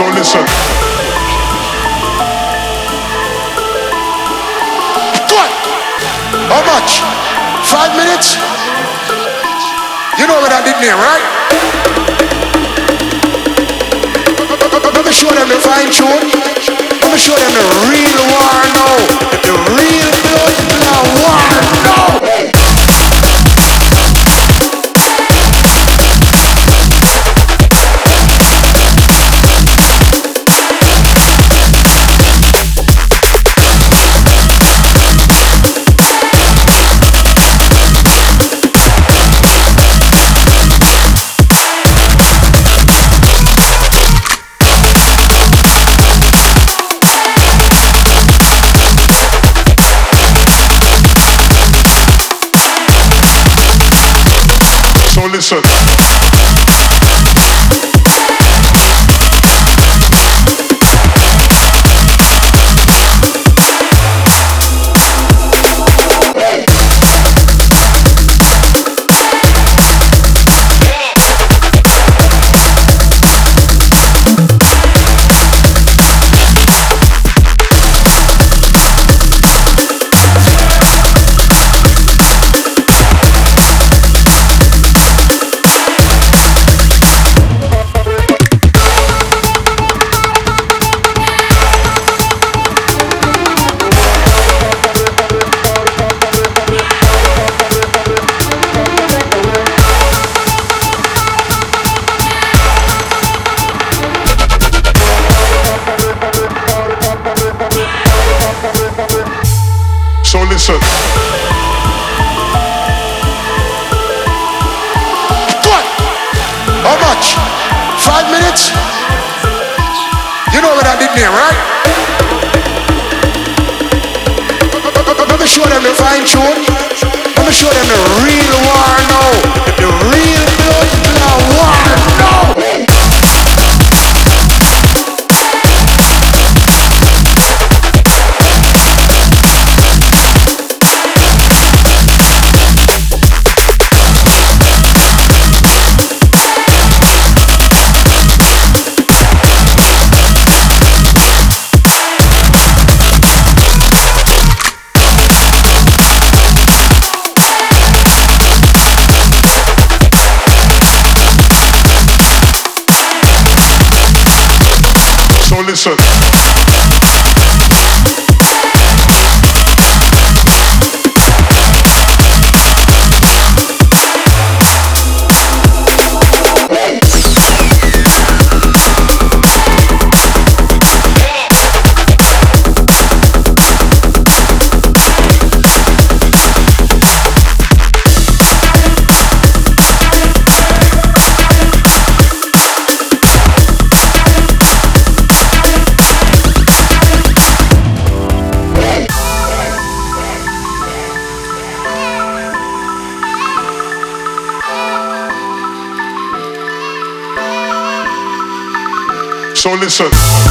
So listen. What? How much? 5 minutes? You know what I did there, right? Let me show them the fine tune. Let me show them the real war now. The real blood war now. So listen. So listen. What? How much? 5 minutes? You know what I did there, right? Let me show them the fine tune. Let me show them the real war now. The real blood war now. So listen. So listen.